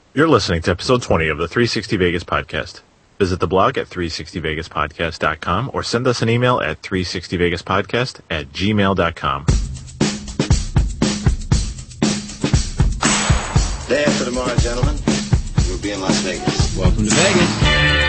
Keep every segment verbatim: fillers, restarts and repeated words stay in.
You're listening to episode twenty of the three sixty Vegas podcast. Visit the blog at three sixty vegas podcast dot com or send us an email at three sixty vegas podcast at gmail dot com. Day after tomorrow, gentlemen, we'll be in Las Vegas. Welcome to Vegas.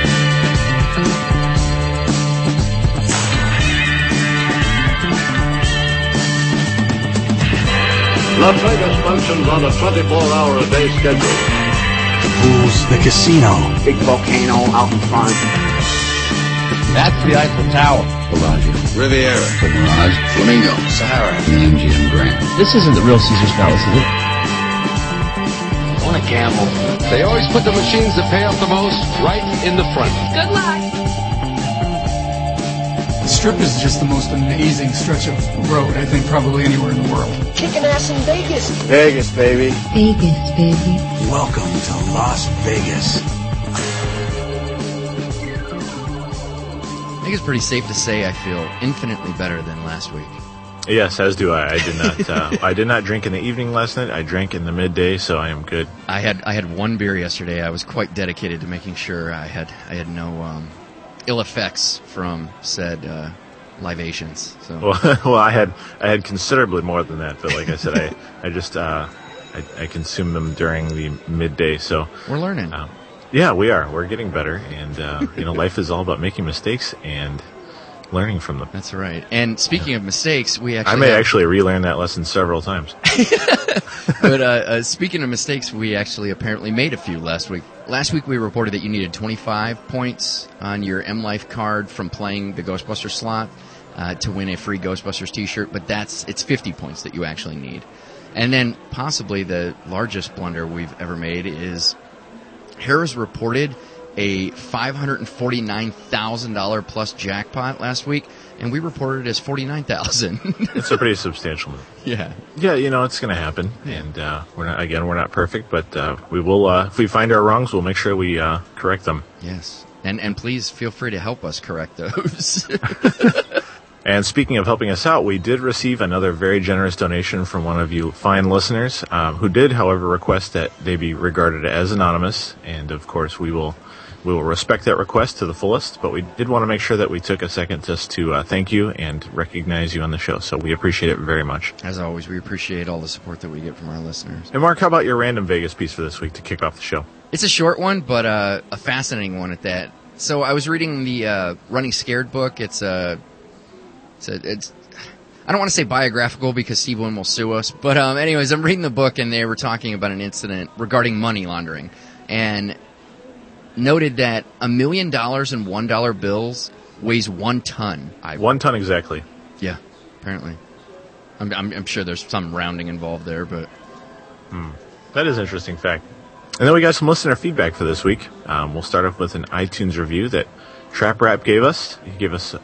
Las Vegas functions on a twenty-four hour a day schedule. The pools, the casino. Big volcano out in front. That's the Eiffel Tower. Bellagio. Riviera. The Mirage. Flamingo. Sahara. The M G M Grand. This isn't the real Caesar's Palace, is it? I want to gamble. They always put the machines that pay off the most right in the front. Good luck. The Strip is just the most amazing stretch of road, I think, probably anywhere in the world. Kicking ass in Vegas. Vegas, baby. Vegas, baby. Welcome to Las Vegas. I think it's pretty safe to say I feel infinitely better than last week. Yes, as do I. I did not. Uh, I did not drink in the evening last night. I drank in the midday, so I am good. I had I had one beer yesterday. I was quite dedicated to making sure I had I had no um, ill effects from said uh, libations. So Well, well, I had I had considerably more than that, but like I said, I I just uh, I, I consumed them during the midday. So we're learning. Um, yeah, we are. We're getting better, and uh, you know, life is all about making mistakes and learning from them. That's right. And speaking of mistakes, we actually I may have, actually relearn that lesson several times. But uh, uh, speaking of mistakes, we actually apparently made a few last week. Last week we reported that you needed twenty-five points on your M Life card from playing the Ghostbusters slot uh, to win a free Ghostbusters T-shirt. But that's it's fifty points that you actually need. And then possibly the largest blunder we've ever made is Harris reported a five hundred forty-nine thousand dollars plus jackpot last week, and we reported it as forty-nine thousand dollars. It's a pretty substantial move. Yeah. Yeah, you know, it's going to happen, and uh, we're not, again, we're not perfect, but uh, we will, uh, if we find our wrongs, we'll make sure we uh, correct them. Yes. And and please feel free to help us correct those. And speaking of helping us out, we did receive another very generous donation from one of you fine listeners, um, who did, however, request that they be regarded as anonymous, and of course we will we will respect that request to the fullest, but we did want to make sure that we took a second just to uh, thank you and recognize you on the show, so we appreciate it very much. As always, we appreciate all the support that we get from our listeners. And Mark, how about your random Vegas piece for this week to kick off the show? It's a short one, but uh, a fascinating one at that. So I was reading the uh, Running Scared book. It's a, it's a, it's, I don't want to say biographical because Steve Wynn will sue us, but um, anyways, I'm reading the book and they were talking about an incident regarding money laundering, and noted that a million dollars in one dollar bills weighs one ton. I, One ton exactly. Yeah, apparently. I'm, I'm, I'm sure there's some rounding involved there, but Hmm. That is an interesting fact. And then we got some listener feedback for this week. Um, we'll start off with an iTunes review that Trap Rap gave us. He gave us, uh,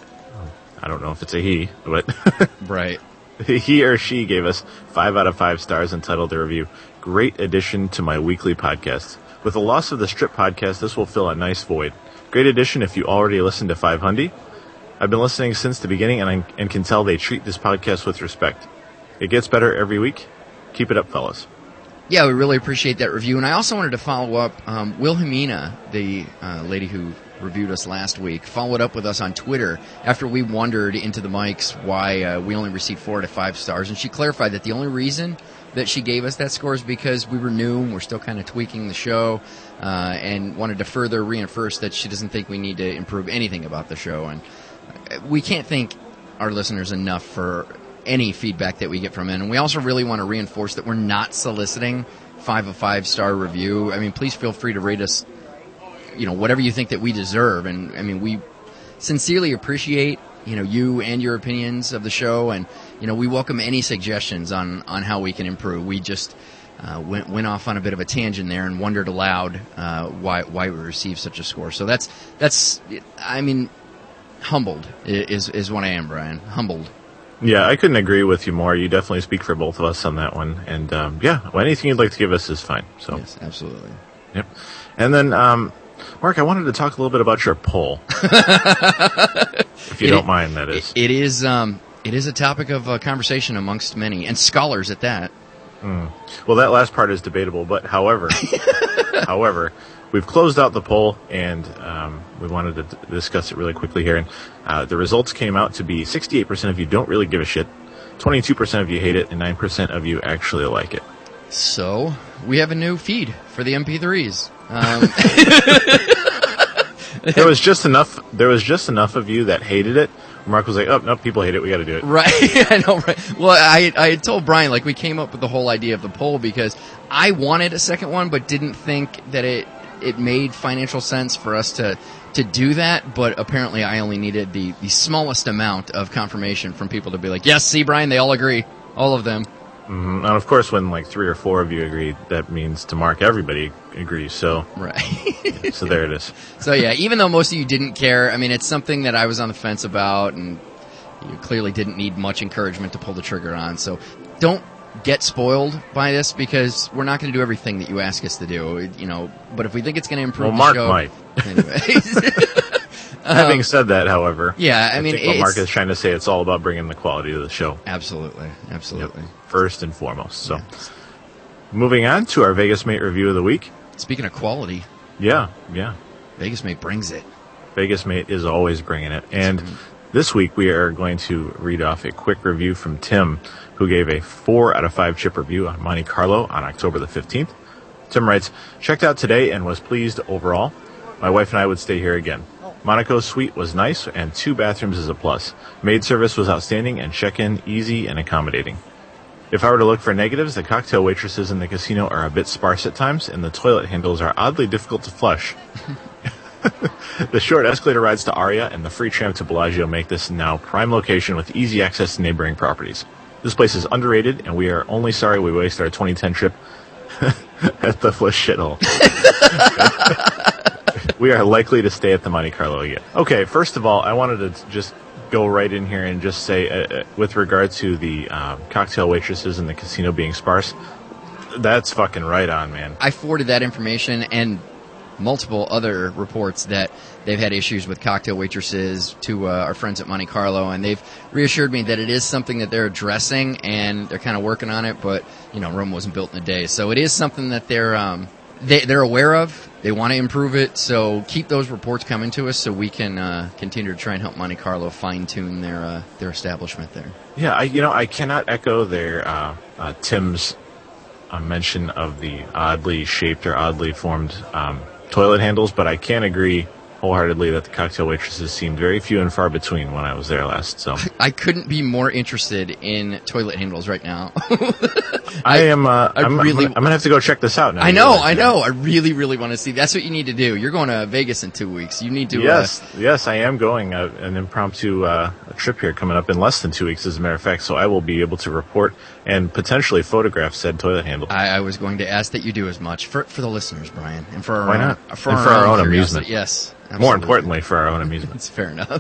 I don't know if it's a he, but right. he or she gave us five out of five stars and titled the review, "Great addition to my weekly podcast. With the loss of the Strip podcast, this will fill a nice void. Great addition if you already listened to five hundred. I've been listening since the beginning, and, I, and can tell they treat this podcast with respect. It gets better every week. Keep it up, fellas." Yeah, we really appreciate that review. And I also wanted to follow up. Um, Wilhelmina, the uh, lady who reviewed us last week, followed up with us on Twitter after we wondered into the mics why uh, we only received four out of five stars. And she clarified that the only reason that she gave us that score is because we were new and we're still kind of tweaking the show, uh, and wanted to further reinforce that she doesn't think we need to improve anything about the show. And we can't thank our listeners enough for any feedback that we get from them. And we also really want to reinforce that we're not soliciting five of five star review. I mean, please feel free to rate us, you know, whatever you think that we deserve. And I mean, we sincerely appreciate, you know, you and your opinions of the show, and you know, we welcome any suggestions on, on how we can improve. We just uh, went went off on a bit of a tangent there and wondered aloud uh, why why we received such a score. So that's that's I mean, humbled is is what I am, Brian. Humbled. Yeah, I couldn't agree with you more. You definitely speak for both of us on that one. And um, yeah, well, anything you'd like to give us is fine. So yes, absolutely. Yep. And then, um, Mark, I wanted to talk a little bit about your poll, if you it, don't mind. That is, it, it is um, it is a topic of uh, conversation amongst many, and scholars at that. Mm. Well, that last part is debatable, but however, however, we've closed out the poll, and um, we wanted to d- discuss it really quickly here. And uh, the results came out to be sixty-eight percent of you don't really give a shit, twenty-two percent of you hate it, and nine percent of you actually like it. So we have a new feed for the M P threes. Um, there was just enough. There was just enough of you that hated it. Mark was like, "Oh no, people hate it. We got to do it." Right, I know. Right. Well, I I had told Brian, like, we came up with the whole idea of the poll because I wanted a second one, but didn't think that it it made financial sense for us to to do that. But apparently, I only needed the the smallest amount of confirmation from people to be like, "Yes, see, Brian, they all agree, all of them." Mm-hmm. And of course, when like three or four of you agree, that means to Mark, everybody agrees. So, right. So there it is. So yeah, even though most of you didn't care, I mean, it's something that I was on the fence about, and you clearly didn't need much encouragement to pull the trigger on. So don't get spoiled by this because we're not going to do everything that you ask us to do. You know, but if we think it's going to improve well, the Mark show, might. Anyways. Having um, said that, however, yeah, I, I mean, think what it's, Mark is trying to say, it's all about bringing the quality to the show. Absolutely, absolutely. Yep. First and foremost. So, Yeah. moving on to our Vegas Mate review of the week. Speaking of quality, Yeah, yeah. Vegas Mate brings it. Vegas Mate is always bringing it. And this week we are going to read off a quick review from Tim, who gave a four out of five chip review on Monte Carlo on October the fifteenth. Tim writes, checked out today and was pleased overall. My wife and I would stay here again. Monaco's suite was nice and two bathrooms is a plus. Maid service was outstanding and check-in easy and accommodating. If I were to look for negatives, the cocktail waitresses in the casino are a bit sparse at times and the toilet handles are oddly difficult to flush. The short escalator rides to Aria and the free tram to Bellagio make this now prime location with easy access to neighboring properties. This place is underrated and we are only sorry we wasted our twenty ten trip at the Flush shithole. We are likely to stay at the Monte Carlo again. Okay, first of all, I wanted to just go right in here and just say, uh, with regard to the um, cocktail waitresses in the casino being sparse, that's fucking right on, man. I forwarded that information and multiple other reports that they've had issues with cocktail waitresses to uh, our friends at Monte Carlo, and they've reassured me that it is something that they're addressing and they're kind of working on it, but, you know, Rome wasn't built in a day. So it is something that they're um, they, they're aware of. They want to improve it, so keep those reports coming to us so we can uh, continue to try and help Monte Carlo fine-tune their uh, their establishment there. Yeah, I, you know, I cannot echo their uh, uh, Tim's uh, mention of the oddly shaped or oddly formed um, toilet handles, but I can agree wholeheartedly that the cocktail waitresses seemed very few and far between when I was there last. So I couldn't be more interested in toilet handles right now. I, I am. Uh, I I'm, really, I'm, gonna, I'm gonna have to go check this out now. I know, I know. I really, really want to see. That's what you need to do. You're going to Vegas in two weeks. You need to. Yes, uh, yes, I am going uh, an impromptu uh, trip here coming up in less than two weeks, as a matter of fact. So I will be able to report and potentially photograph said toilet handle. I, I was going to ask that you do as much for for the listeners, Brian, and for our Why own, not? for and our for our own, own curiosity. amusement. Yes. Absolutely. More importantly, for our own amusement. It's fair enough.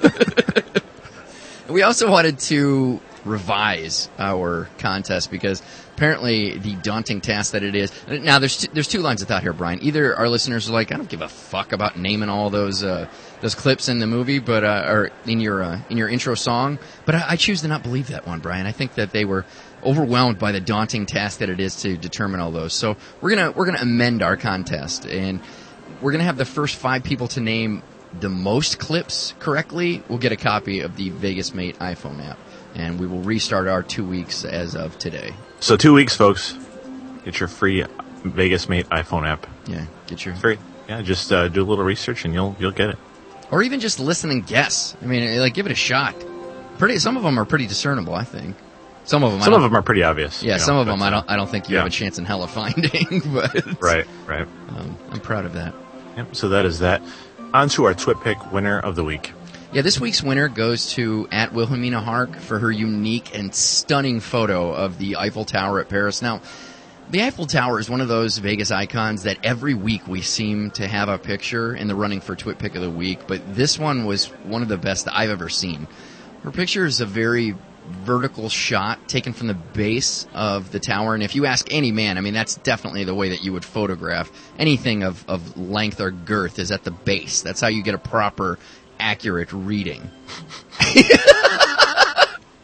We also wanted to revise our contest because apparently the daunting task that it is. Now, there's two, there's two lines of thought here, Brian. Either our listeners are like, I don't give a fuck about naming all those uh, those clips in the movie, but uh, or in your uh, in your intro song. But I, I choose to not believe that one, Brian. I think that they were overwhelmed by the daunting task that it is to determine all those. So we're gonna we're gonna amend our contest, and we're gonna have the first five people to name the most clips correctly will get a copy of the Vegas Mate iPhone app, and we will restart our two weeks as of today. So two weeks, folks. Get your free Vegas Mate iPhone app. Yeah, get your Free. Yeah, just uh, do a little research and you'll you'll get it. or even just listen and guess. I mean, like give it a shot. Pretty. Some of them are pretty discernible, I think. Some of them. Some I of don't, them are pretty obvious. Yeah, you know, some of but, them I don't. I don't think you yeah. have a chance in hell of finding. But Right, right. um, I'm proud of that. Yep. So that is that. On to our Twit Pick winner of the week. Yeah, this week's winner goes to at Wilhelmina Hark for her unique and stunning photo of the Eiffel Tower at Paris. Now, the Eiffel Tower is one of those Vegas icons that every week we seem to have a picture in the running for Twit Pick of the Week, but this one was one of the best I've ever seen. Her picture is a very vertical shot taken from the base of the tower, and if you ask any man, I mean, that's definitely the way that you would photograph anything of, of length or girth is at the base. That's how you get a proper, accurate reading.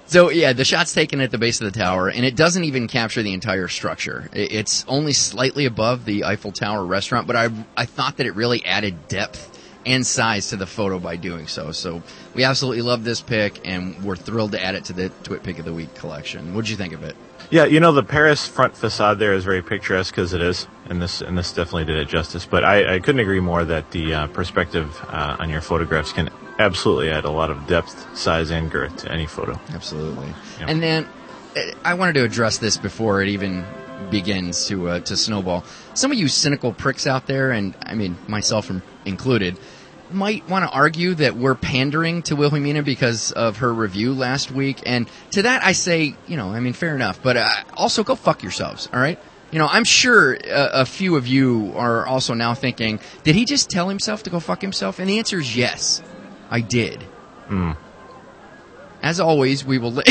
So, yeah, the shot's taken at the base of the tower, and it doesn't even capture the entire structure. It's only slightly above the Eiffel Tower restaurant, but I, I thought that it really added depth and size to the photo by doing so. So we absolutely love this pick, and we're thrilled to add it to the Twit Pick of the Week collection. What'd you think of it? Yeah, you know, the Paris front facade there is very picturesque, because it is, and this and this definitely did it justice. But I, I couldn't agree more that the uh, perspective uh, on your photographs can absolutely add a lot of depth, size, and girth to any photo. Absolutely. Yeah. And then uh, I wanted to address this before it even begins to uh, to snowball. Some of you cynical pricks out there, and I mean myself included, might want to argue that we're pandering to Wilhelmina because of her review last week. And to that I say, you know, I mean, fair enough. But uh, also go fuck yourselves, all right? You know, I'm sure a, a few of you are also now thinking, did he just tell himself to go fuck himself? And the answer is yes, I did. Mm. As always, we will link.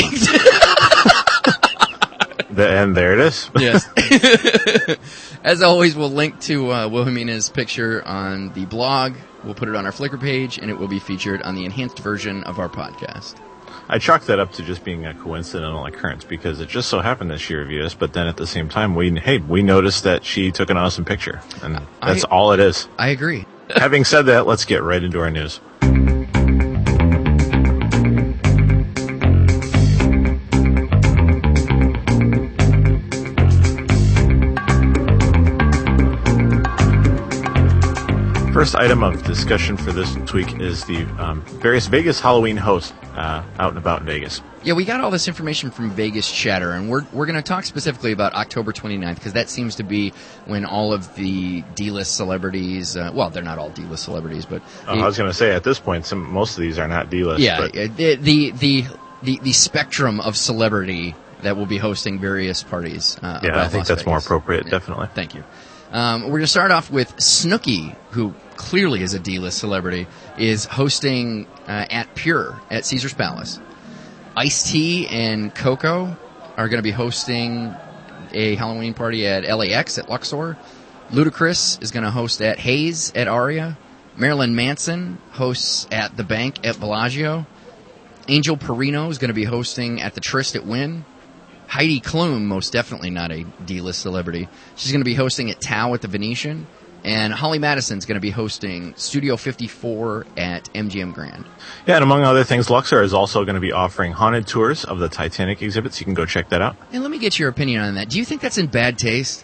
The, and there it is. Yes. As always, we'll link to uh, Wilhelmina's picture on the blog. We'll put it on our Flickr page, and it will be featured on the enhanced version of our podcast. I chalk that up to just being a coincidental occurrence, because it just so happened that she reviewed us, but then at the same time, we hey, we noticed that she took an awesome picture, and that's I, all it is. I agree. Having said that, let's get right into our news. First item of discussion for this week is the um, various Vegas Halloween hosts uh, out and about in Vegas. Yeah, we got all this information from Vegas Chatter, and we're we're going to talk specifically about October twenty-ninth, because that seems to be when all of the D-list celebrities, uh, well, they're not all D-list celebrities, but... Uh, I was going to say, at this point, some most of these are not D-list. Yeah, but. the, the, the, the, the spectrum of celebrity that will be hosting various parties. Uh, yeah, I think Las that's Vegas. more appropriate, Yeah, definitely. Thank you. Um, we're going to start off with Snooki, who clearly is a D-list celebrity, is hosting uh, at Pure at Caesar's Palace. Ice-T and Coco are going to be hosting a Halloween party at L A X at Luxor. Ludacris is going to host at Hayes at Aria. Marilyn Manson hosts at The Bank at Bellagio. Angel Perino is going to be hosting at the Tryst at Wynn. Heidi Klum, most definitely not a D-list celebrity. She's going to be hosting at Tao at the Venetian. And Holly Madison's going to be hosting Studio fifty-four at M G M Grand. Yeah, and among other things, Luxor is also going to be offering haunted tours of the Titanic exhibits. You can go check that out. And let me get your opinion on that. Do you think that's in bad taste?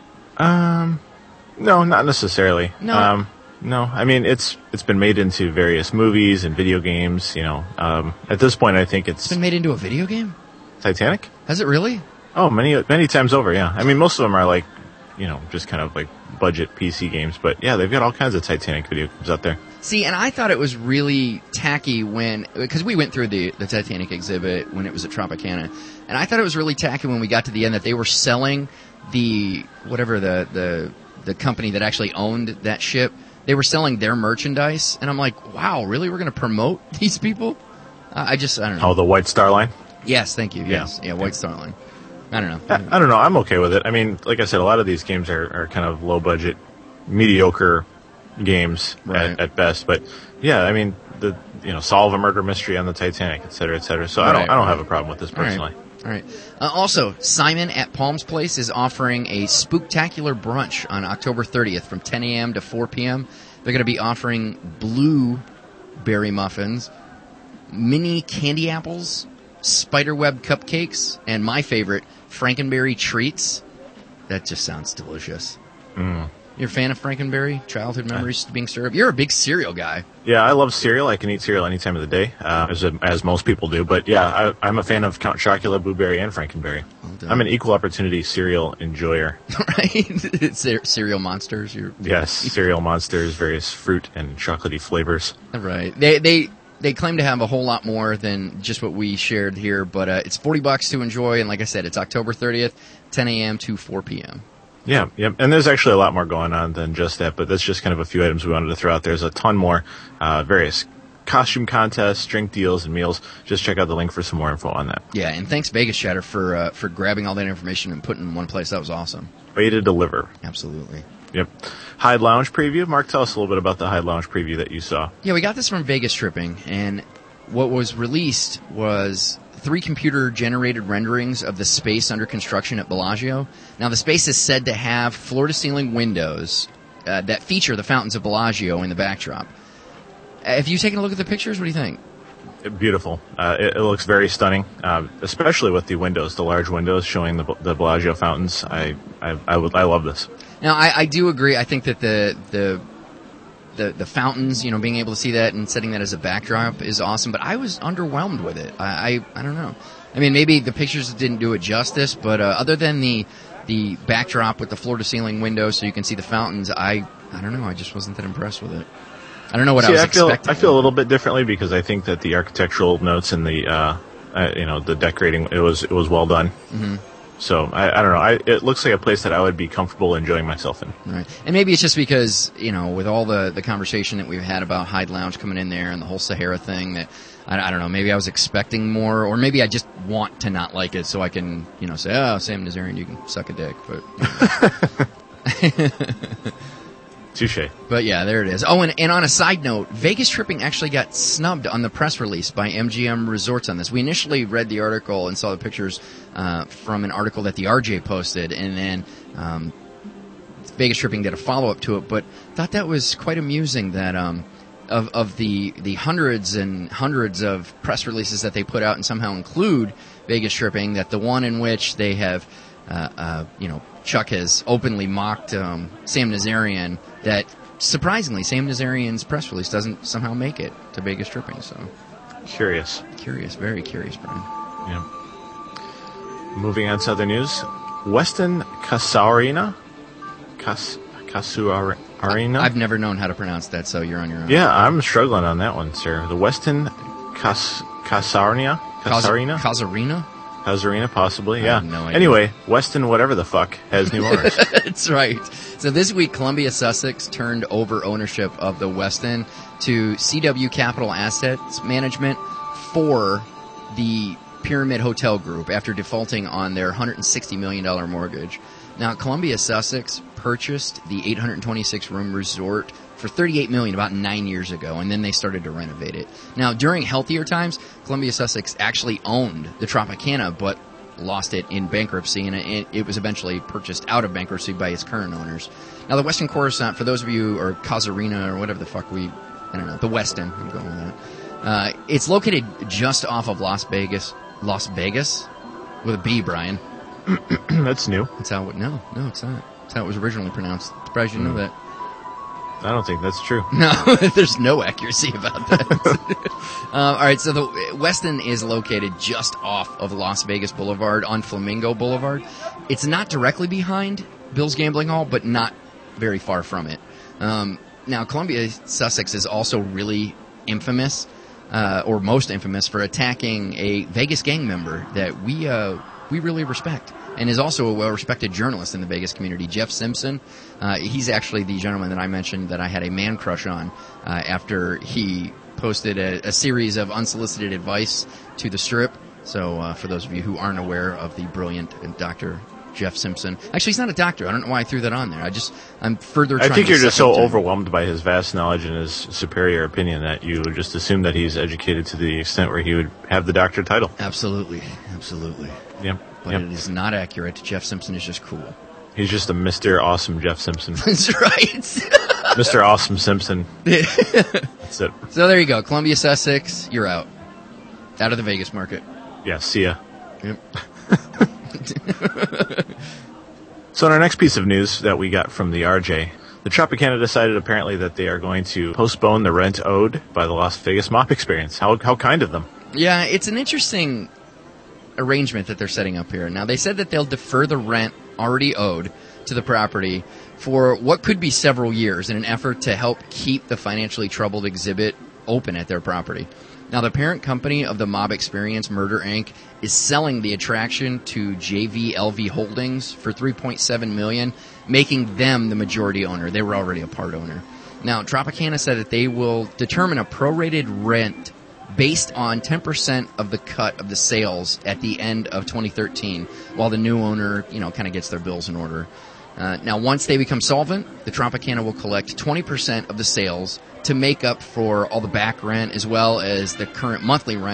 Um, no, not necessarily. No. Um, no, I mean, it's it's been made into various movies and video games, you know. Um, at this point, I think it's... It's been made into a video game? Titanic? Has it really? Oh, many many times over, yeah. I mean, most of them are like, you know, just kind of like budget P C games. But yeah, they've got all kinds of Titanic video games out there. See, and I thought it was really tacky when, because we went through the, the Titanic exhibit when it was at Tropicana, and I thought it was really tacky when we got to the end that they were selling the, whatever the, the, the company that actually owned that ship, they were selling their merchandise, and I'm like, wow, really? We're going to promote these people? Uh, I just, I don't know. Oh, the White Star Line? Yes, thank you. Yes, yeah, yeah White Star Line. I don't know. I, I don't know. I'm okay with it. I mean, like I said, a lot of these games are, are kind of low budget, mediocre games Right. at, at best. But yeah, I mean, the you know, solve a murder mystery on the Titanic, et cetera, et cetera. So I don't Right, I don't right. have a problem with this personally. All right. Uh, also, Simon at Palms Place is offering a spooktacular brunch on October thirtieth from ten a.m. to four p.m. They're going to be offering blueberry muffins, mini candy apples, spiderweb cupcakes, and my favorite, Frankenberry treats. That just sounds delicious. Mm. You're a fan of Frankenberry? Childhood memories being stirred up? You're a big cereal guy. Yeah, I love cereal. I can eat cereal any time of the day, uh, as as most people do. But yeah, I, I'm a fan of Count Chocula, Blueberry, and Frankenberry. Well done. I'm an equal opportunity cereal enjoyer. Right? Cer- cereal monsters. You're Yes, cereal monsters, various fruit and chocolatey flavors. Right. They they they claim to have a whole lot more than just what we shared here, but uh, it's forty bucks to enjoy, and like I said, it's October thirtieth, ten a.m. to four p.m. Yeah, yeah, and there's actually a lot more going on than just that, but that's just kind of a few items we wanted to throw out. There's a ton more, uh, various costume contests, drink deals, and meals. Just check out the link for some more info on that. Yeah, and thanks Vegas Chatter for uh, for grabbing all that information and putting it in one place. That was awesome. Way to deliver. Absolutely. Yep. Hyde Lounge preview. Mark, tell us a little bit about the Hyde Lounge preview that you saw. Yeah, we got this from Vegas Tripping, and what was released was three computer-generated renderings of the space under construction at Bellagio. Now, the space is said to have floor-to-ceiling windows uh, that feature the fountains of Bellagio in the backdrop. Uh, have you taken a look at the pictures? What do you think? Beautiful. Uh, it, it looks very stunning, uh, especially with the windows, the large windows showing the, the Bellagio fountains. I I, I, would, I love this. Now, I, I do agree. I think that the the the the fountains, you know, being able to see that and setting that as a backdrop is awesome. But I was underwhelmed with it. I I, I don't know. I mean, maybe the pictures didn't do it justice, but uh, other than the the backdrop with the floor-to-ceiling windows, so you can see the fountains, I I don't know. I just wasn't that impressed with it. I don't know what See, I was I feel, expecting. I feel a little bit differently because I think that the architectural notes and the, uh, uh, you know, the decorating, it was it was well done. Mm-hmm. So I, I don't know. I, it looks like a place that I would be comfortable enjoying myself in. Right, and maybe it's just because, you know, with all the, the conversation that we've had about Hyde Lounge coming in there and the whole Sahara thing, that I, I don't know. Maybe I was expecting more, or maybe I just want to not like it so I can, you know, say, oh, Sam Nazarian, you can suck a dick, but. You know. Touche. But yeah, there it is. Oh, and, and on a side note, Vegas Tripping actually got snubbed on the press release by M G M Resorts on this. We initially read the article and saw the pictures uh, from an article that the R J posted, and then um, Vegas Tripping did a follow-up to it, but thought that was quite amusing that um, of, of the, the hundreds and hundreds of press releases that they put out and somehow include Vegas Tripping, that the one in which they have, uh, uh, you know, Chuck has openly mocked um, Sam Nazarian, that surprisingly Sam Nazarian's press release doesn't somehow make it to Vegas Tripping. So Curious. Curious, very curious, Brian. Yeah. Moving on to other news. Westin Casarina? Cas Casuarina? I've never known how to pronounce that, so you're on your own. Yeah, I'm struggling on that one, sir. The Westin Cas Casarina? Casarina? Casarina? Casarina, possibly, I yeah. have no idea. Anyway, Westin whatever the fuck has new owners. That's right. So this week, Columbia Sussex turned over ownership of the Westin to C W Capital Assets Management for the Pyramid Hotel Group after defaulting on their one hundred sixty million dollars mortgage. Now, Columbia Sussex purchased the eight hundred twenty-six room resort for thirty-eight million dollars about nine years ago, and then they started to renovate it. Now, during healthier times, Columbia Sussex actually owned the Tropicana, but lost it in bankruptcy, and it, it was eventually purchased out of bankruptcy by its current owners. Now, the Westin Coruscant, for those of you, or Casarina, or whatever the fuck we, I don't know, the Westin, I'm going with that. Uh, it's located just off of Las Vegas, Las Vegas, with a B, Brian. That's new. That's how it, no, no, it's not. That's how it was originally pronounced. Surprised you mm. know that. I don't think that's true. No, there's no accuracy about that. um, all right, so the Westin is located just off of Las Vegas Boulevard on Flamingo Boulevard. It's not directly behind Bill's Gambling Hall, but not very far from it. Um, now, Columbia Sussex is also really infamous, uh, or most infamous, for attacking a Vegas gang member that we uh, we really respect, and is also a well-respected journalist in the Vegas community, Jeff Simpson. Uh, he's actually the gentleman that I mentioned that I had a man crush on uh, after he posted a, a series of unsolicited advice to the Strip. So uh, for those of you who aren't aware of the brilliant Doctor Jeff Simpson. Actually, he's not a doctor. I don't know why I threw that on there. I just, I'm further trying I think to you're just so second- overwhelmed by his vast knowledge and his superior opinion that you would just assume that he's educated to the extent where he would have the doctor title. Absolutely. Absolutely. Yep. But yep. it is not accurate. Jeff Simpson is just cool. He's just a Mister Awesome Jeff Simpson. That's right. Mister Awesome Simpson. That's it. So there you go. Columbia Sussex, you're out. Out of the Vegas market. Yeah, see ya. Yep. So in our next piece of news that we got from the R J, the Tropicana decided apparently that they are going to postpone the rent owed by the Las Vegas Mop Experience. How how kind of them. Yeah, it's an interesting arrangement that they're setting up here. Now, they said that they'll defer the rent already owed to the property for what could be several years in an effort to help keep the financially troubled exhibit open at their property. Now, the parent company of the Mob Experience, Murder Incorporated, is selling the attraction to J V L V Holdings for three point seven million dollars, making them the majority owner. They were already a part owner. Now, Tropicana said that they will determine a prorated rent based on ten percent of the cut of the sales at the end of twenty thirteen, while the new owner, you know, kind of gets their bills in order. Uh, now, once they become solvent, the Tropicana will collect twenty percent of the sales to make up for all the back rent as well as the current monthly rent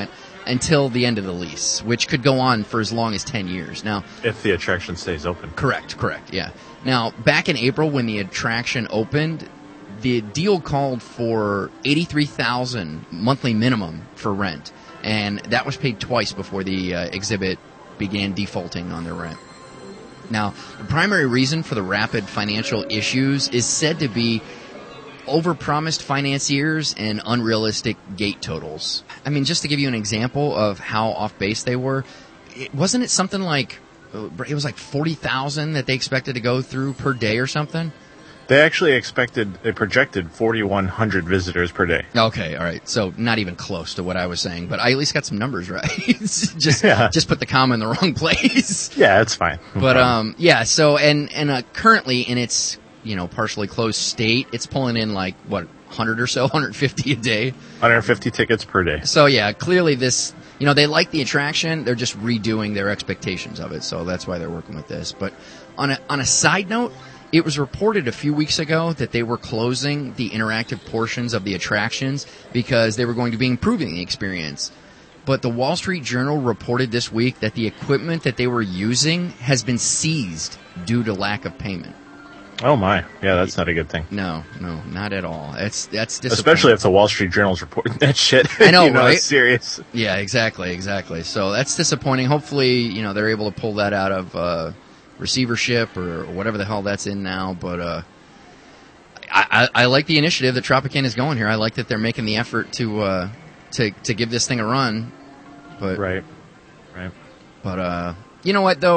until the end of the lease, which could go on for as long as ten years. Now, if the attraction stays open. Correct, correct, yeah. Now, back in April when the attraction opened, the deal called for eighty-three thousand dollars monthly minimum for rent, and that was paid twice before the uh, exhibit began defaulting on their rent. Now, the primary reason for the rapid financial issues is said to be overpromised financiers and unrealistic gate totals. I mean, just to give you an example of how off base they were, it, wasn't it something like, it was like forty thousand that they expected to go through per day or something? They actually expected, they projected forty-one hundred visitors per day. Okay, all right. So not even close to what I was saying, but I at least got some numbers right. just yeah. just put the comma in the wrong place. Yeah, that's fine. No but problem. um, yeah. So and and uh, currently in its you know partially closed state, it's pulling in like what one hundred or so, one hundred fifty a day. one hundred fifty tickets per day. So yeah, clearly this. You know, they like the attraction. They're just redoing their expectations of it. So that's why they're working with this. But on a on a side note, it was reported a few weeks ago that they were closing the interactive portions of the attractions because they were going to be improving the experience. But the Wall Street Journal reported this week that the equipment that they were using has been seized due to lack of payment. Oh my, yeah, that's not a good thing. No, no, not at all. That's that's disappointing. Especially if the Wall Street Journal's reporting that shit. I know, you know right? It's serious. Yeah, exactly, exactly. So that's disappointing. Hopefully, you know, they're able to pull that out of uh, receivership or whatever the hell that's in now. But uh, I, I, I like the initiative that Tropicana is going here. I like that they're making the effort to uh, to to give this thing a run. But right, right. But uh, you know what though?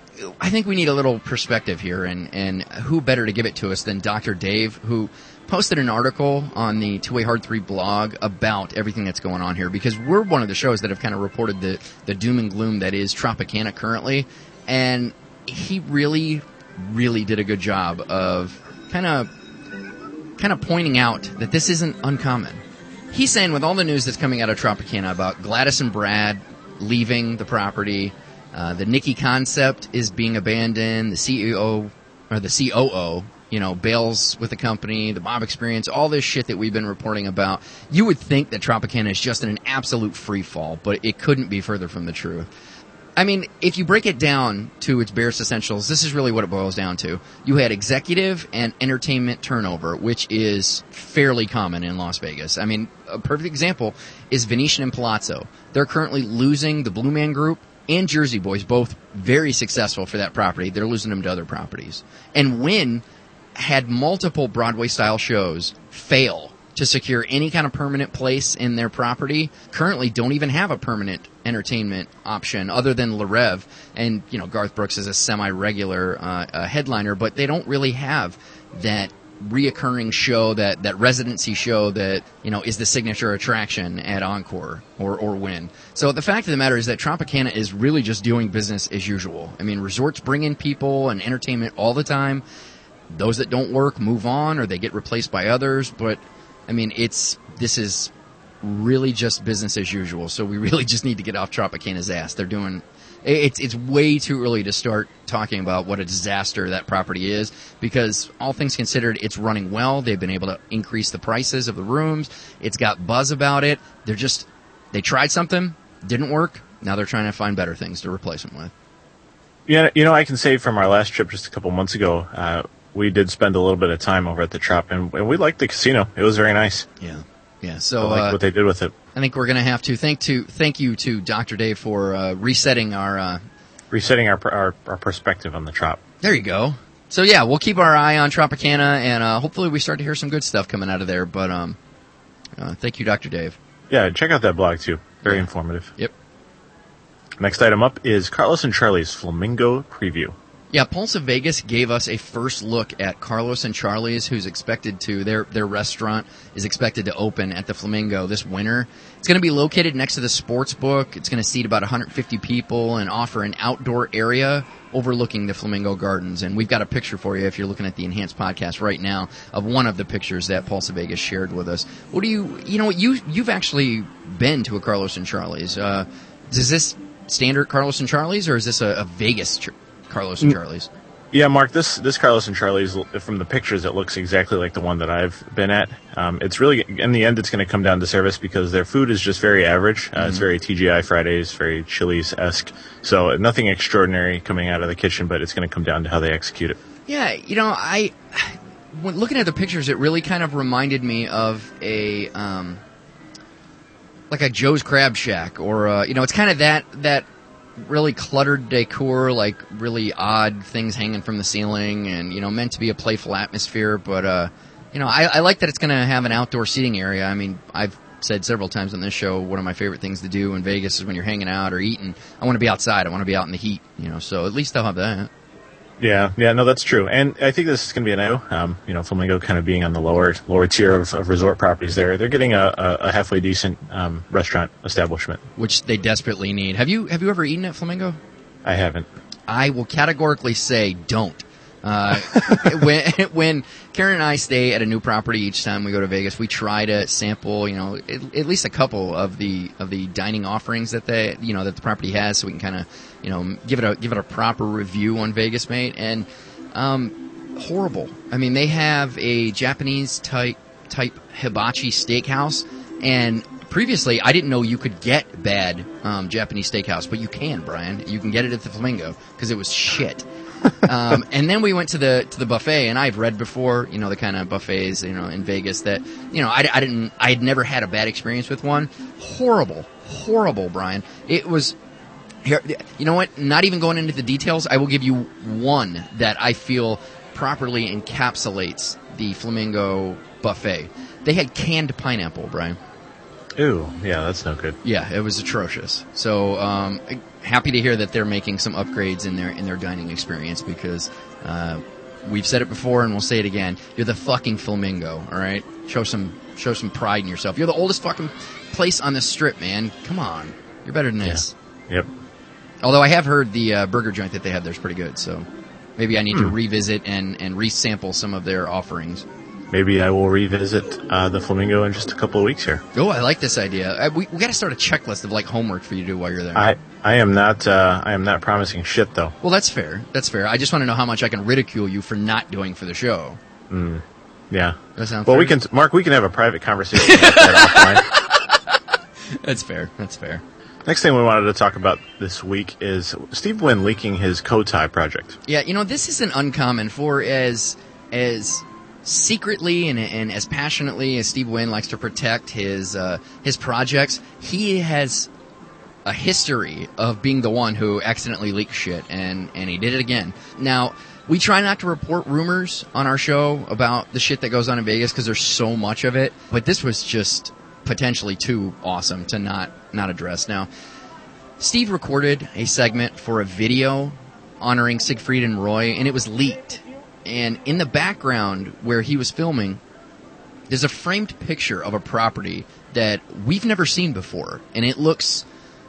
I think we need a little perspective here, and, and who better to give it to us than Doctor Dave, who posted an article on the Two-Way Hard three blog about everything that's going on here, because we're one of the shows that have kind of reported the, the doom and gloom that is Tropicana currently, and he really, really did a good job of kind of kind of pointing out that this isn't uncommon. He's saying with all the news that's coming out of Tropicana about Gladys and Brad leaving the property, Uh, the Nikki concept is being abandoned. The C E O or the C O O, you know, bails with the company. The Bob Experience, all this shit that we've been reporting about. You would think that Tropicana is just in an absolute free fall, but it couldn't be further from the truth. I mean, if you break it down to its barest essentials, this is really what it boils down to. You had executive and entertainment turnover, which is fairly common in Las Vegas. I mean, a perfect example is Venetian and Palazzo. They're currently losing the Blue Man Group and Jersey Boys, both very successful for that property. They're losing them to other properties. And Wynn had multiple Broadway-style shows fail to secure any kind of permanent place in their property. Currently don't even have a permanent entertainment option other than Le Rev. And, you know, Garth Brooks is a semi-regular uh, uh, headliner, but they don't really have that reoccurring show, that, that residency show that, you know, is the signature attraction at Encore or, or Wynn. So the fact of the matter is that Tropicana is really just doing business as usual. I mean, resorts bring in people and entertainment all the time. Those that don't work move on or they get replaced by others. But, I mean, it's this is really just business as usual. So we really just need to get off Tropicana's ass. They're doing... It's it's way too early to start talking about what a disaster that property is, because all things considered, it's running well. They've been able to increase the prices of the rooms. It's got buzz about it. They're just, they tried something, didn't work. Now they're trying to find better things to replace them with. Yeah, you know, I can say from our last trip just a couple months ago, uh, we did spend a little bit of time over at the Trop, and, and we liked the casino. It was very nice. Yeah. Yeah, so I like uh, what they did with it. I think we're going to have to thank to thank you to Doctor Dave for uh, resetting our uh, resetting our, our our perspective on the Trop. There you go. So yeah, we'll keep our eye on Tropicana, and uh, hopefully we start to hear some good stuff coming out of there. But um, uh, thank you, Doctor Dave. Yeah, check out that blog too. Very yeah. informative. Yep. Next item up is Carlos and Charlie's Flamingo preview. Yeah, Pulse of Vegas gave us a first look at Carlos and Charlie's, who's expected to, their their restaurant is expected to open at the Flamingo this winter. It's going to be located next to the sports book. It's going to seat about one hundred fifty people and offer an outdoor area overlooking the Flamingo Gardens. And we've got a picture for you if you're looking at the Enhanced Podcast right now of one of the pictures that Pulse of Vegas shared with us. What do you, you know, you, you've actually been to a Carlos and Charlie's. Uh, is this standard Carlos and Charlie's, or is this a, a Vegas tr- Carlos and Charlie's? Yeah, Mark, this this Carlos and Charlie's, from the pictures, it looks exactly like the one that I've been at. Um, it's really, in the end, it's going to come down to service because their food is just very average. Uh, mm-hmm. It's very T G I Fridays, very Chili's-esque. So nothing extraordinary coming out of the kitchen, but it's going to come down to how they execute it. Yeah, you know, I, when looking at the pictures, it really kind of reminded me of a, um, like a Joe's Crab Shack, or, uh, you know, it's kind of that, that, really cluttered decor, like really odd things hanging from the ceiling, and you know, meant to be a playful atmosphere. But uh, you know, I, I like that it's going to have an outdoor seating area. I mean, I've said several times on this show, one of my favorite things to do in Vegas is when you're hanging out or eating, I want to be outside. I want to be out in the heat. You know, so at least they'll have that. Yeah, yeah, no, that's true. And I think this is going to be an I O. Um, you know, Flamingo kind of being on the lower lower tier of, of resort properties there. They're getting a, a, a halfway decent um, restaurant establishment. Which they desperately need. Have you have you ever eaten at Flamingo? I haven't. I will categorically say don't. Uh, when, when Karen and I stay at a new property each time we go to Vegas, we try to sample, you know, at, at least a couple of the of the dining offerings that they, you know, that the property has, so we can kind of, you know, give it a give it a proper review on Vegas Mate. And um, horrible. I mean, they have a Japanese type type hibachi steakhouse, and previously I didn't know you could get bad um, Japanese steakhouse, but you can, Brian. You can get it at the Flamingo because it was shit. um, and then we went to the to the buffet, and I've read before, you know, the kind of buffets, you know, in Vegas that, you know, I, I didn't, I had never had a bad experience with one. Horrible, horrible, Brian. It was, here, you know what? Not even going into the details, I will give you one that I feel properly encapsulates the Flamingo buffet. They had canned pineapple, Brian. Ooh, yeah, that's no good. Yeah, it was atrocious. So, um, happy to hear that they're making some upgrades in their in their dining experience, because uh, we've said it before and we'll say it again. You're the fucking Flamingo, all right? Show some show some pride in yourself. You're the oldest fucking place on the strip, man. Come on, you're better than this. Yeah. Yep. Although I have heard the uh, burger joint that they have there is pretty good, so maybe I need hmm. to revisit and and resample some of their offerings. Maybe I will revisit uh, the Flamingo in just a couple of weeks here. Oh, I like this idea. I, we we got to start a checklist of like homework for you to do while you're there. I, I am not uh, I am not promising shit though. Well, that's fair. That's fair. I just want to know how much I can ridicule you for not doing for the show. Mm. Yeah. That sounds well, fair? we can Mark. We can have a private conversation about that offline. That's fair. That's fair. Next thing we wanted to talk about this week is Steve Wynn leaking his Cotai project. Yeah, you know, this isn't uncommon for as as. secretly and, and as passionately as Steve Wynn likes to protect his uh, his projects, he has a history of being the one who accidentally leaks shit, and, and he did it again. Now, we try not to report rumors on our show about the shit that goes on in Vegas because there's so much of it, but this was just potentially too awesome to not, not address. Now, Steve recorded a segment for a video honoring Siegfried and Roy, and it was leaked. And in the background where he was filming, there's a framed picture of a property that we've never seen before. And it looks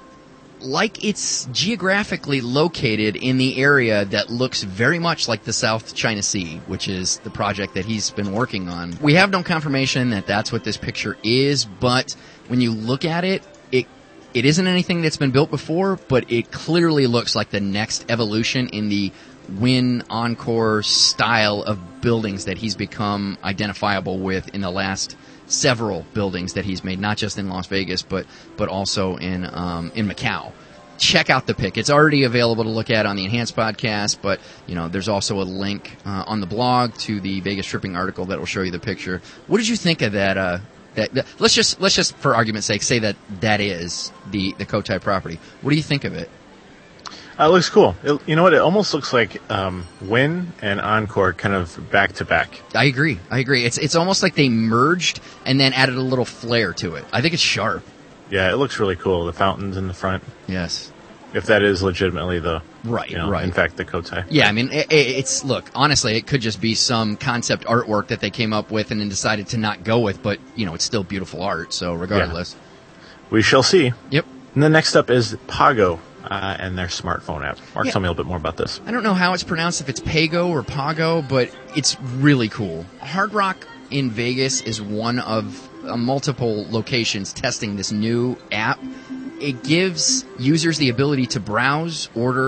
like it's geographically located in the area that looks very much like the South China Sea, which is the project that he's been working on. We have no confirmation that that's what this picture is, but when you look at it, it it isn't anything that's been built before, but it clearly looks like the next evolution in the Wynn Encore style of buildings that he's become identifiable with in the last several buildings that he's made, not just in Las Vegas, but but also in um, in Macau. Check out the pic. It's already available to look at on the Enhanced podcast, but you know there's also a link uh, on the blog to the Vegas Stripping article that will show you the picture. What did you think of that? Uh, that, that let's just let's just for argument's sake say that that is the the Cotai property. What do you think of it? Uh, it looks cool. It, you know what? It almost looks like um, Wynn and Encore kind of back to back. I agree. I agree. It's it's almost like they merged and then added a little flair to it. I think it's sharp. Yeah, it looks really cool. The fountains in the front. Yes. If that is legitimately the right, you know, right. in fact, the Cotai. Yeah, I mean, it, it's look. Honestly, it could just be some concept artwork that they came up with and then decided to not go with. But you know, it's still beautiful art. So regardless, yeah. We shall see. Yep. And the next up is Pago. Uh, and their smartphone app. Mark, yeah. Tell me a little bit more about this. I don't know how it's pronounced, if it's Pago or Pago, but it's really cool. Hard Rock in Vegas is one of uh, multiple locations testing this new app. It gives users the ability to browse, order,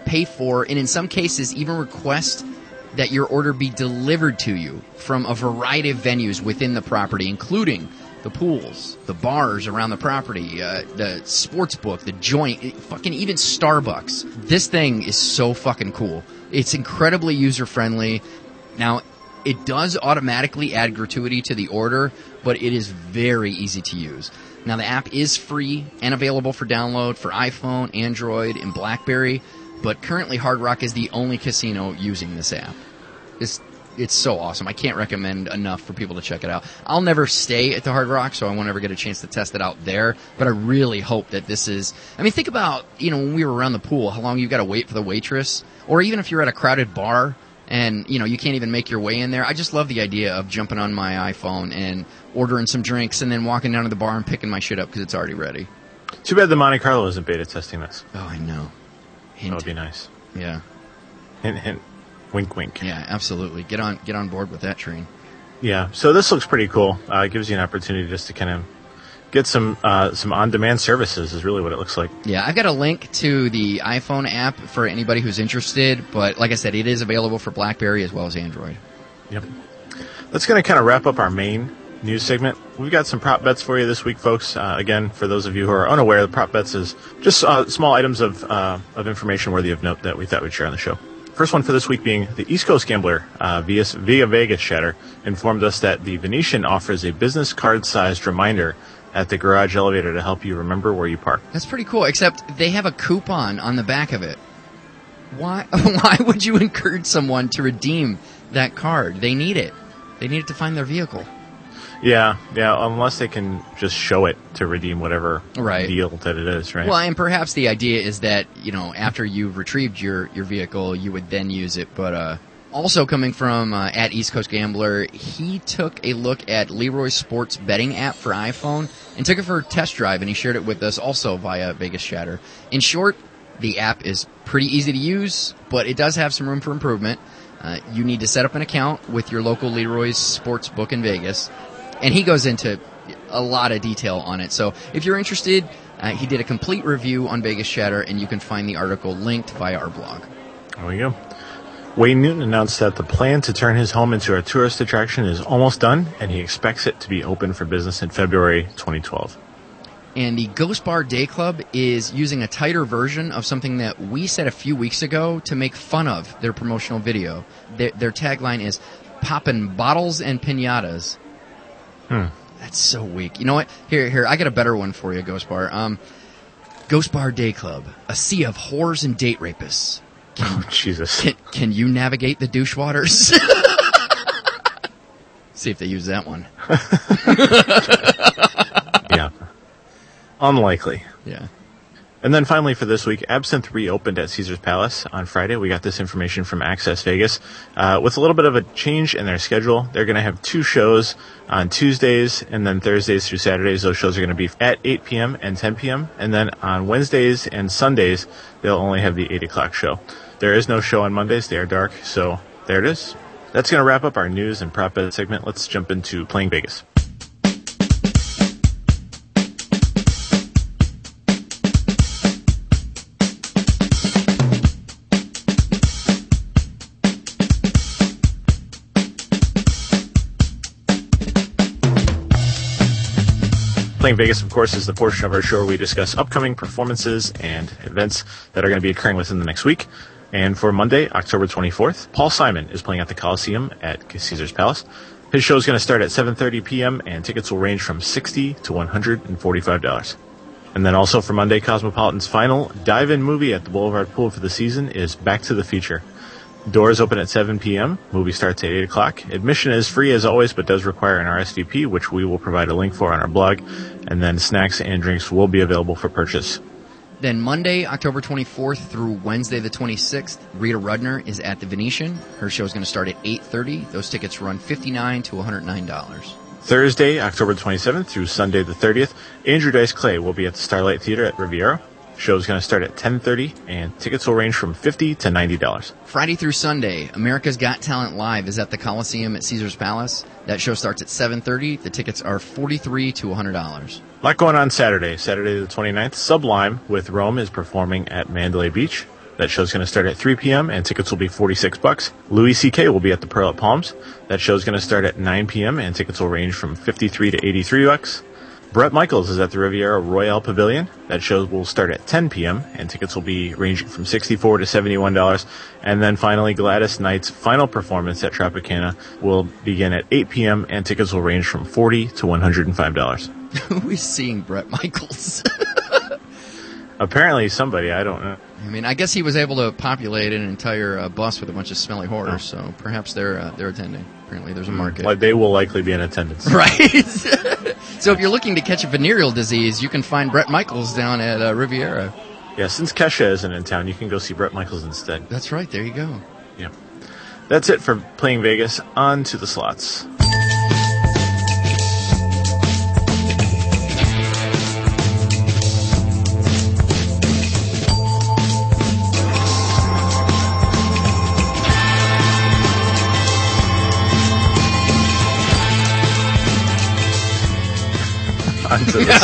pay for, and in some cases even request that your order be delivered to you from a variety of venues within the property, including the pools, the bars around the property, uh, the sports book, the joint, fucking even Starbucks. This thing is so fucking cool. It's incredibly user-friendly. Now, it does automatically add gratuity to the order, but it is very easy to use. Now, the app is free and available for download for iPhone, Android, and BlackBerry, but currently Hard Rock is the only casino using this app. It's, it's so awesome. I can't recommend enough for people to check it out. I'll never stay at the Hard Rock, so I won't ever get a chance to test it out there, but I really hope that this is... I mean, think about, you know, when we were around the pool, how long you've got to wait for the waitress, or even if you're at a crowded bar and, you know, you can't even make your way in there. I just love the idea of jumping on my iPhone and ordering some drinks and then walking down to the bar and picking my shit up because it's already ready. Too bad the Monte Carlo isn't beta testing this. Oh, I know. Hint. That would be nice. Yeah. Hint, hint. Wink, wink. Yeah, absolutely. Get on get on board with that train. Yeah, so this looks pretty cool. Uh, it gives you an opportunity just to kind of get some uh, some on-demand services is really what it looks like. Yeah, I've got a link to the iPhone app for anybody who's interested, but like I said, it is available for BlackBerry as well as Android. Yep. That's going to kind of wrap up our main news segment. We've got some prop bets for you this week, folks. Uh, again, for those of you who are unaware, the prop bets is just uh, small items of uh, of information worthy of note that we thought we'd share on the show. First one for this week being the East Coast Gambler uh, via, via Vegas Chatter informed us that the Venetian offers a business card-sized reminder at the garage elevator to help you remember where you park. That's pretty cool, except they have a coupon on the back of it. Why Why would you encourage someone to redeem that card? They need it. They need it to find their vehicle. Yeah, yeah, unless they can just show it to redeem whatever right. deal that it is, right? Well, and perhaps the idea is that, you know, after you've retrieved your, your vehicle, you would then use it. But uh, also coming from uh, at East Coast Gambler, he took a look at Leroy's sports betting app for iPhone and took it for a test drive, and he shared it with us also via Vegas Chatter. In short, the app is pretty easy to use, but it does have some room for improvement. Uh, you need to set up an account with your local Leroy's sports book in Vegas. And he goes into a lot of detail on it. So if you're interested, uh, he did a complete review on Vegas Chatter, and you can find the article linked via our blog. There we go. Wayne Newton announced that the plan to turn his home into a tourist attraction is almost done, and he expects it to be open for business in February twenty twelve. And the Ghost Bar Day Club is using a tighter version of something that we said a few weeks ago to make fun of their promotional video. Their, their tagline is, "Poppin' bottles and piñatas." Hmm. That's so weak. You know what? Here, here, I got a better one for you, Ghost Bar. Um, Ghost Bar Day Club, a sea of whores and date rapists. Can, oh, Jesus. Can, can you navigate the douche waters? See if they use that one. Yeah. Unlikely. Yeah. And then finally for this week, Absinthe reopened at Caesars Palace on Friday. We got this information from Access Vegas. Uh, with a little bit of a change in their schedule, they're going to have two shows on Tuesdays and then Thursdays through Saturdays. Those shows are going to be at eight p.m. and ten p.m. And then on Wednesdays and Sundays, they'll only have the eight o'clock show. There is no show on Mondays. They are dark. So there it is. That's going to wrap up our news and prop bet segment. Let's jump into Playing Vegas. Playing Vegas, of course, is the portion of our show where we discuss upcoming performances and events that are going to be occurring within the next week. And for Monday, October twenty-fourth, Paul Simon is playing at the Coliseum at Caesars Palace. His show is going to start at seven thirty p.m., and tickets will range from sixty dollars to one hundred forty-five dollars. And then also for Monday, Cosmopolitan's final dive-in movie at the Boulevard Pool for the season is Back to the Future. Doors open at seven p.m. Movie starts at eight o'clock. Admission is free as always, but does require an R S V P, which we will provide a link for on our blog. And then snacks and drinks will be available for purchase. Then Monday, October twenty-fourth through Wednesday the twenty-sixth, Rita Rudner is at the Venetian. Her show is going to start at eight thirty. Those tickets run fifty-nine dollars to one hundred nine dollars. Thursday, October twenty-seventh through Sunday the thirtieth, Andrew Dice Clay will be at the Starlight Theater at Riviera. Show is going to start at ten thirty, and tickets will range from fifty dollars to ninety dollars. Friday through Sunday, America's Got Talent Live is at the Coliseum at Caesars Palace. That show starts at seven thirty. The tickets are forty-three dollars to one hundred dollars. A lot going on Saturday. Saturday the twenty-ninth, Sublime with Rome is performing at Mandalay Beach. That show's going to start at three p.m. and tickets will be forty-six bucks. Louis C K will be at the Pearl at Palms. That show's going to start at nine p.m. and tickets will range from fifty-three to eighty-three bucks. Bret Michaels is at the Riviera Royale Pavilion. That show will start at ten p.m. and tickets will be ranging from sixty-four to seventy-one dollars. And then finally, Gladys Knight's final performance at Tropicana will begin at eight p.m. and tickets will range from forty to one hundred five dollars. Who is seeing Bret Michaels? Apparently somebody, I don't know. I mean, I guess he was able to populate an entire uh, bus with a bunch of smelly whores, Oh. so perhaps they're uh, they're attending. Apparently there's a market. Like, they will likely be in attendance. Right. So if you're looking to catch a venereal disease, you can find Bret Michaels down at uh, Riviera. Yeah, since Kesha isn't in town, you can go see Bret Michaels instead. That's right. There you go. Yeah. That's it for Playing Vegas. On to the slots. Onto the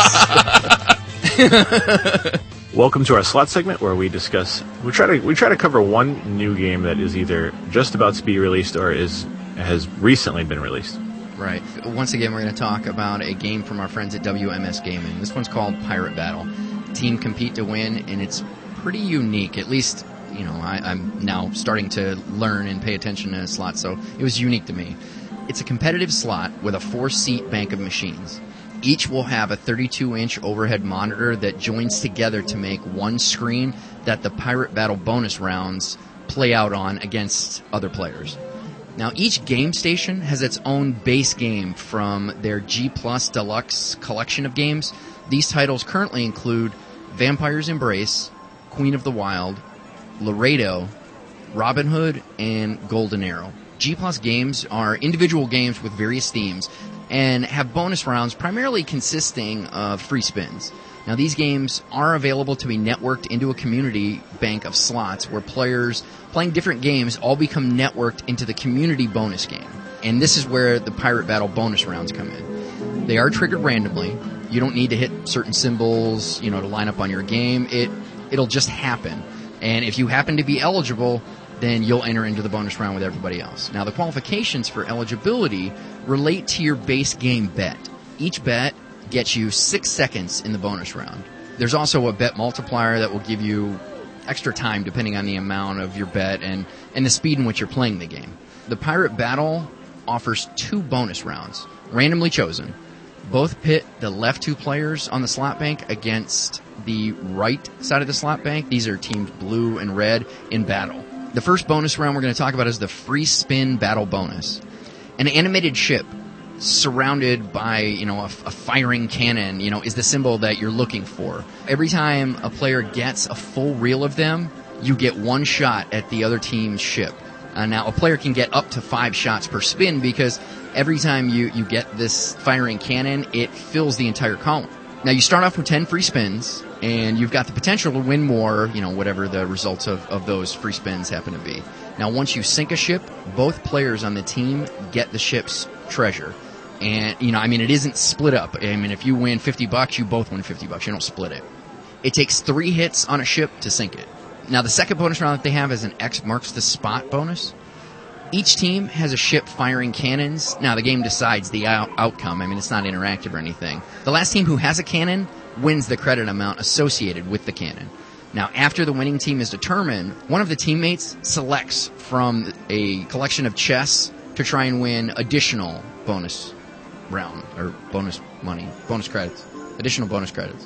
slots. Welcome to our slot segment where we discuss we try to we try to cover one new game that is either just about to be released or is has recently been released. Right. Once again, we're going to talk about a game from our friends at W M S Gaming. This one's called Pirate Battle. Team compete to win, and it's pretty unique. At least, you know, I, I'm now starting to learn and pay attention to slots, so it was unique to me. It's a competitive slot with a four-seat bank of machines. Each will have a thirty-two inch overhead monitor that joins together to make one screen that the Pirate Battle bonus rounds play out on against other players. Now, each game station has its own base game from their G Plus Deluxe collection of games. These titles currently include Vampire's Embrace, Queen of the Wild, Laredo, Robin Hood, and Golden Arrow. G Plus games are individual games with various themes and have bonus rounds primarily consisting of free spins. Now, these games are available to be networked into a community bank of slots where players playing different games all become networked into the community bonus game. And this is where the Pirate Battle bonus rounds come in. They are triggered randomly. You don't need to hit certain symbols, you know, to line up on your game. It, it'll just happen. And if you happen to be eligible, then you'll enter into the bonus round with everybody else. Now, the qualifications for eligibility relate to your base game bet. Each bet gets you six seconds in the bonus round. There's also a bet multiplier that will give you extra time depending on the amount of your bet and, and the speed in which you're playing the game. The Pirate Battle offers two bonus rounds, randomly chosen. Both pit the left two players on the slot bank against the right side of the slot bank. These are teams blue and red in battle. The first bonus round we're going to talk about is the Free Spin Battle Bonus. An animated ship surrounded by, you know, a, a firing cannon, you know, is the symbol that you're looking for. Every time a player gets a full reel of them, you get one shot at the other team's ship. Uh, now, a player can get up to five shots per spin because every time you, you get this firing cannon, it fills the entire column. Now, you start off with ten free spins, and you've got the potential to win more, you know, whatever the results of, of those free spins happen to be. Now, once you sink a ship, both players on the team get the ship's treasure. And, you know, I mean, it isn't split up. I mean, if you win fifty bucks, you both win fifty bucks. You don't split it. It takes three hits on a ship to sink it. Now, the second bonus round that they have is an X marks the spot bonus. Each team has a ship firing cannons. Now, the game decides the out- outcome. I mean, it's not interactive or anything. The last team who has a cannon wins the credit amount associated with the cannon. Now, after the winning team is determined, one of the teammates selects from a collection of chests to try and win additional bonus round, or bonus money, bonus credits, additional bonus credits.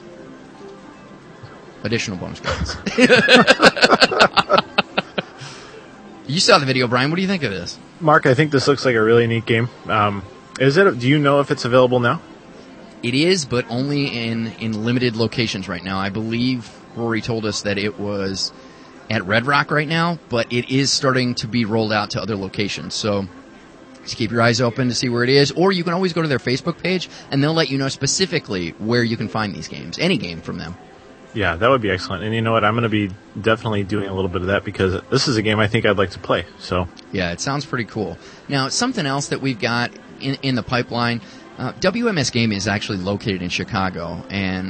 Additional bonus credits. You saw the video, Brian. What do you think of this? Mark, I think this looks like a really neat game. Um, is it? Do you know if it's available now? It is, but only in, in limited locations right now. I believe Rory told us that it was at Red Rock right now, but it is starting to be rolled out to other locations. So just keep your eyes open to see where it is, or you can always go to their Facebook page, and they'll let you know specifically where you can find these games, any game from them. Yeah, that would be excellent. And you know what? I'm going to be definitely doing a little bit of that because this is a game I think I'd like to play. So yeah, it sounds pretty cool. Now, something else that we've got in, in the pipeline, uh, W M S Gaming is actually located in Chicago, and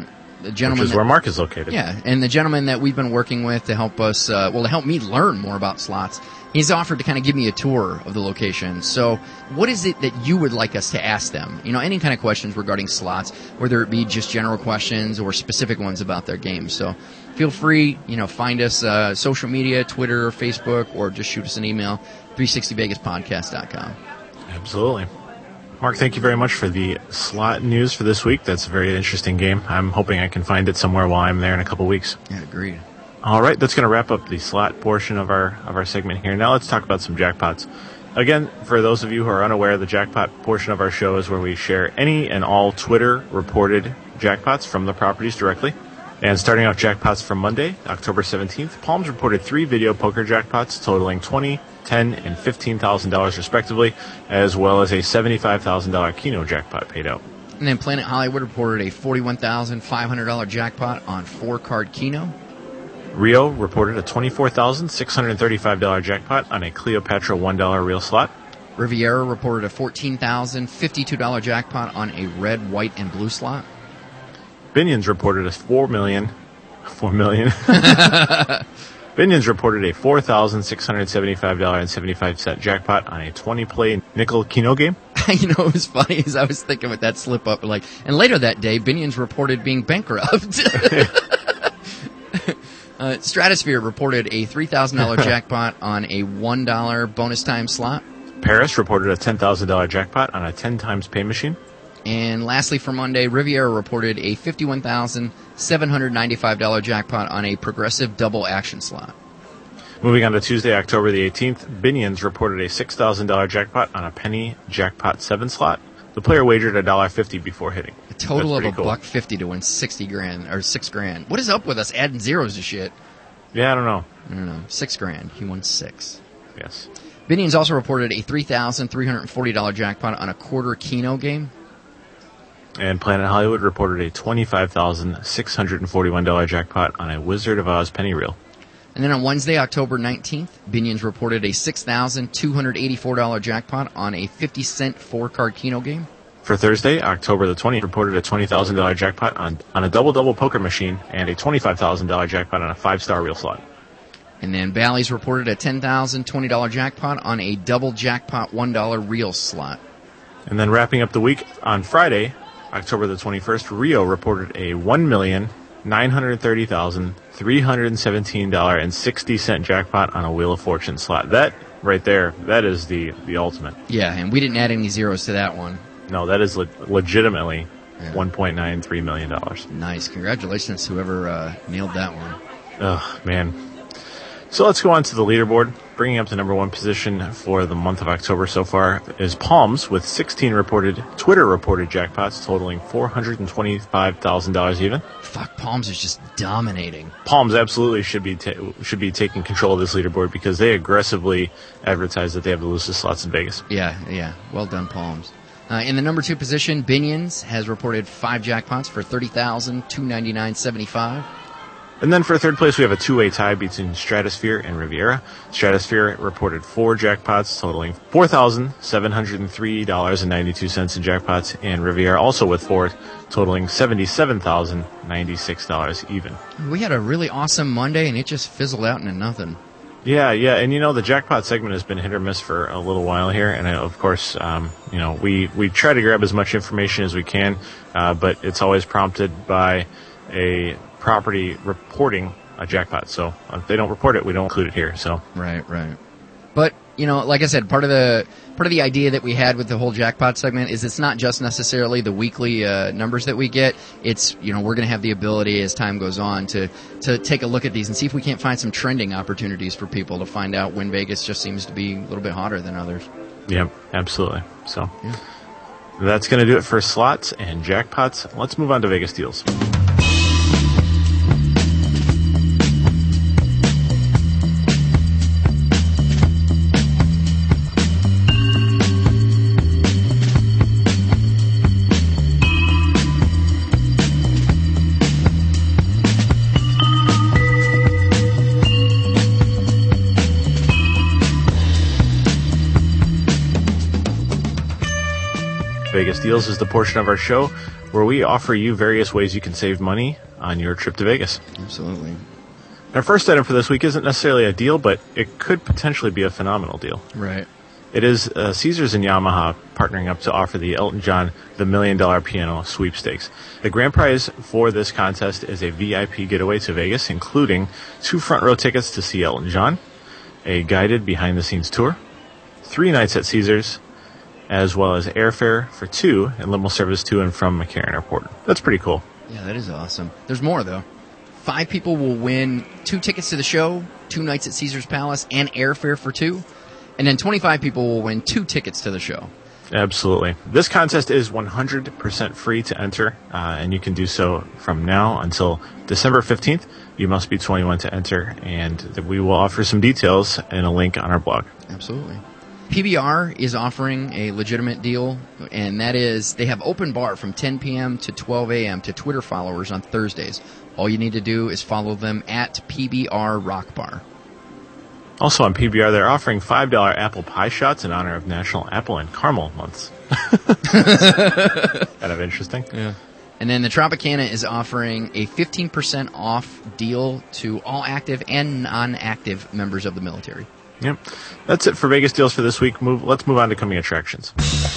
the gentleman Which is that, where Mark is located. Yeah, and the gentleman that we've been working with to help us, uh, well, to help me learn more about slots, he's offered to kind of give me a tour of the location. So what is it that you would like us to ask them? You know, any kind of questions regarding slots, whether it be just general questions or specific ones about their games. So feel free, you know, find us uh, social media, Twitter, Facebook, or just shoot us an email, three sixty vegas podcast dot com. Absolutely. Mark, thank you very much for the slot news for this week. That's a very interesting game. I'm hoping I can find it somewhere while I'm there in a couple weeks. Yeah, agreed. All right, that's going to wrap up the slot portion of our of our segment here. Now let's talk about some jackpots. Again, for those of you who are unaware, the jackpot portion of our show is where we share any and all Twitter-reported jackpots from the properties directly. And starting off jackpots from Monday, October seventeenth, Palms reported three video poker jackpots totaling twenty thousand dollars, ten thousand dollars, and fifteen thousand dollars respectively, as well as a seventy-five thousand dollars Keno jackpot paid out. And then Planet Hollywood reported a forty-one thousand five hundred dollars jackpot on four-card Keno. Rio reported a twenty-four thousand six hundred thirty-five dollars jackpot on a Cleopatra one dollar reel slot. Riviera reported a fourteen thousand fifty-two dollars jackpot on a red, white, and blue slot. Binions reported a four million dollars. four million dollars. Binions reported a four thousand six hundred seventy-five dollars and seventy-five cents jackpot on a twenty-play nickel Keno game. You know, it was funny as I was thinking with that slip up, like, and later that day, Binions reported being bankrupt. uh, Stratosphere reported a three thousand dollars jackpot on a one dollar bonus time slot. Paris reported a ten thousand dollars jackpot on a ten times pay machine. And lastly, for Monday, Riviera reported a fifty-one thousand seven hundred ninety-five dollars jackpot on a progressive double action slot. Moving on to Tuesday, October the eighteenth, Binions reported a six thousand dollars jackpot on a penny jackpot seven slot. The player wagered one dollar fifty before hitting. A total That's of a pretty cool. buck fifty to win sixty grand or six grand. What is up with us adding zeros to shit? Yeah, I don't know. I don't know. Six grand. He won six. Yes. Binions also reported a three thousand three hundred forty dollars jackpot on a quarter Keno game. And Planet Hollywood reported a twenty-five thousand six hundred forty-one dollars jackpot on a Wizard of Oz penny reel. And then on Wednesday, October nineteenth, Binions reported a six thousand two hundred eighty-four dollars jackpot on a fifty cent four-card Keno game. For Thursday, October the twentieth, reported a twenty thousand dollars jackpot on, on a double-double poker machine and a twenty-five thousand dollars jackpot on a five-star reel slot. And then Bally's reported a ten thousand twenty dollars jackpot on a double jackpot one dollar reel slot. And then wrapping up the week on Friday, October the twenty-first, Rio reported a one million nine hundred thirty thousand three hundred seventeen dollars and sixty cents jackpot on a Wheel of Fortune slot. That right there, that is the, the ultimate. Yeah, and we didn't add any zeros to that one. No, that is le- legitimately Yeah. one point nine three million dollars. Nice. Congratulations to whoever uh, nailed that one. Oh, man. So let's go on to the leaderboard. Bringing up the number one position for the month of October so far is Palms with sixteen reported, Twitter-reported jackpots totaling four hundred twenty-five thousand dollars even. Fuck, Palms is just dominating. Palms absolutely should be ta- should be taking control of this leaderboard because they aggressively advertise that they have the loosest slots in Vegas. Yeah, yeah. Well done, Palms. Uh, in the number two position, Binions has reported five jackpots for thirty thousand two hundred ninety-nine dollars and seventy-five cents. And then for third place, we have a two-way tie between Stratosphere and Riviera. Stratosphere reported four jackpots totaling four thousand seven hundred three dollars and ninety-two cents in jackpots, and Riviera also with four, totaling seventy-seven thousand ninety-six dollars even. We had a really awesome Monday, and it just fizzled out into nothing. Yeah, yeah, and you know, the jackpot segment has been hit or miss for a little while here, and uh, of course, um, you know, we, we try to grab as much information as we can, uh, but it's always prompted by a property reporting a jackpot. So if they don't report it, we don't include it here. So Right, right. But, you know, like I said, part of the part of the idea that we had with the whole jackpot segment is it's not just necessarily the weekly uh, numbers that we get. It's, you know, we're going to have the ability as time goes on to, to take a look at these and see if we can't find some trending opportunities for people to find out when Vegas just seems to be a little bit hotter than others. yeah, absolutely. So Yeah. that's going to do it for slots and jackpots. Let's move on to Vegas deals. Vegas Deals is the portion of our show where we offer you various ways you can save money on your trip to Vegas. Absolutely. Our first item for this week isn't necessarily a deal, but it could potentially be a phenomenal deal. Right. It is uh, Caesars and Yamaha partnering up to offer the Elton John The Million Dollar Piano Sweepstakes. The grand prize for this contest is a V I P getaway to Vegas, including two front row tickets to see Elton John, a guided behind-the-scenes tour, three nights at Caesars, as well as airfare for two and limo service to and from McCarran Airport. That's pretty cool. Yeah, that is awesome. There's more, though. Five people will win two tickets to the show, two nights at Caesars Palace, and airfare for two. And then twenty-five people will win two tickets to the show. Absolutely. This contest is one hundred percent free to enter, uh, and you can do so from now until December fifteenth. You must be twenty-one to enter, and we will offer some details and a link on our blog. Absolutely. P B R is offering a legitimate deal, and that is they have open bar from ten p.m. to twelve a.m. to Twitter followers on Thursdays. All you need to do is follow them at P B R Rock Bar. Also on P B R, they're offering five dollars apple pie shots in honor of National Apple and Caramel Months. Kind of interesting. Yeah. And then the Tropicana is offering a fifteen percent off deal to all active and non-active members of the military. Yep. That's it for Vegas deals for this week. Move. Let's move on to coming attractions.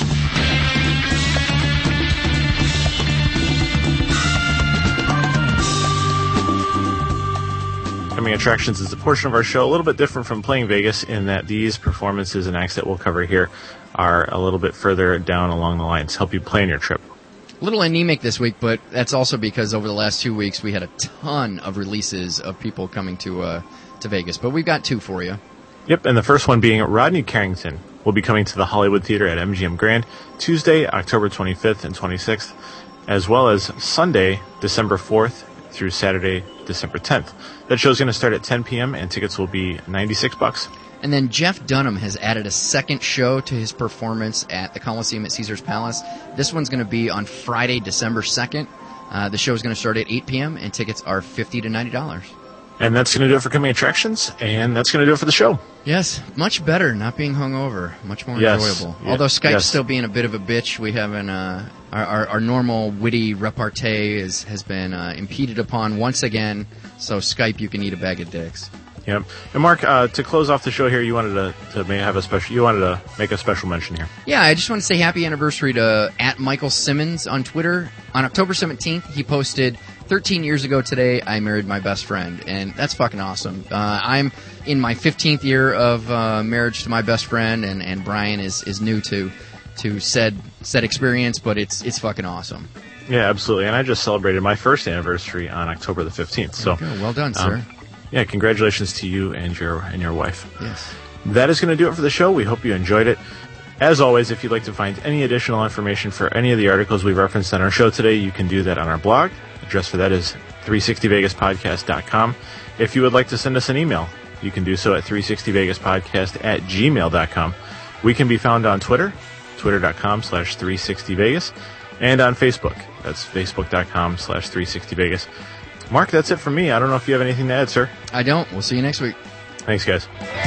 Coming attractions is a portion of our show a little bit different from Playing Vegas in that these performances and acts that we'll cover here are a little bit further down along the line to help you plan your trip. A little anemic this week, but that's also because over the last two weeks we had a ton of releases of people coming to uh, to Vegas. But we've got two for you. Yep, and the first one being Rodney Carrington will be coming to the Hollywood Theater at M G M Grand Tuesday, October twenty-fifth and twenty-sixth, as well as Sunday, December fourth through Saturday, December tenth. That show's going to start at ten p.m. and tickets will be ninety-six bucks. And then Jeff Dunham has added a second show to his performance at the Coliseum at Caesars Palace. This one's going to be on Friday, December second. Uh, the show is going to start at eight p.m. and tickets are fifty to ninety dollars. And that's going to do it for coming attractions, and that's going to do it for the show. Yes, much better not being hungover. Much more yes. enjoyable. Yeah. Although Skype's yes. still being a bit of a bitch, we haven't. Uh, our, our our normal witty repartee is, has been uh, impeded upon once again. So Skype, you can eat a bag of dicks. Yep. And Mark, uh, to close off the show here, you wanted to, to may have a special. You wanted to make a special mention here. Yeah, I just want to say happy anniversary to at Michael Simmons on Twitter. On October seventeenth, he posted, thirteen years ago today, I married my best friend. And that's fucking awesome. Uh, I'm in my fifteenth year of uh, marriage to my best friend, and, and Brian is, is new to to said said experience, but it's it's fucking awesome. Yeah, absolutely. And I just celebrated my first anniversary on October the fifteenth. So well done, um, sir. Yeah, congratulations to you and your and your wife. Yes. That is going to do it for the show. We hope you enjoyed it. As always, if you'd like to find any additional information for any of the articles we referenced on our show today, you can do that on our blog. The address for that is three sixty vegas podcast dot com. If you would like to send us an email, you can do so at three sixty vegas podcast at gmail dot com. We can be found on Twitter, twitter dot com slash three sixty vegas, and on Facebook. That's facebook dot com slash three sixty vegas. Mark, that's it from me. I don't know if you have anything to add, sir. I don't. We'll see you next week. Thanks, guys.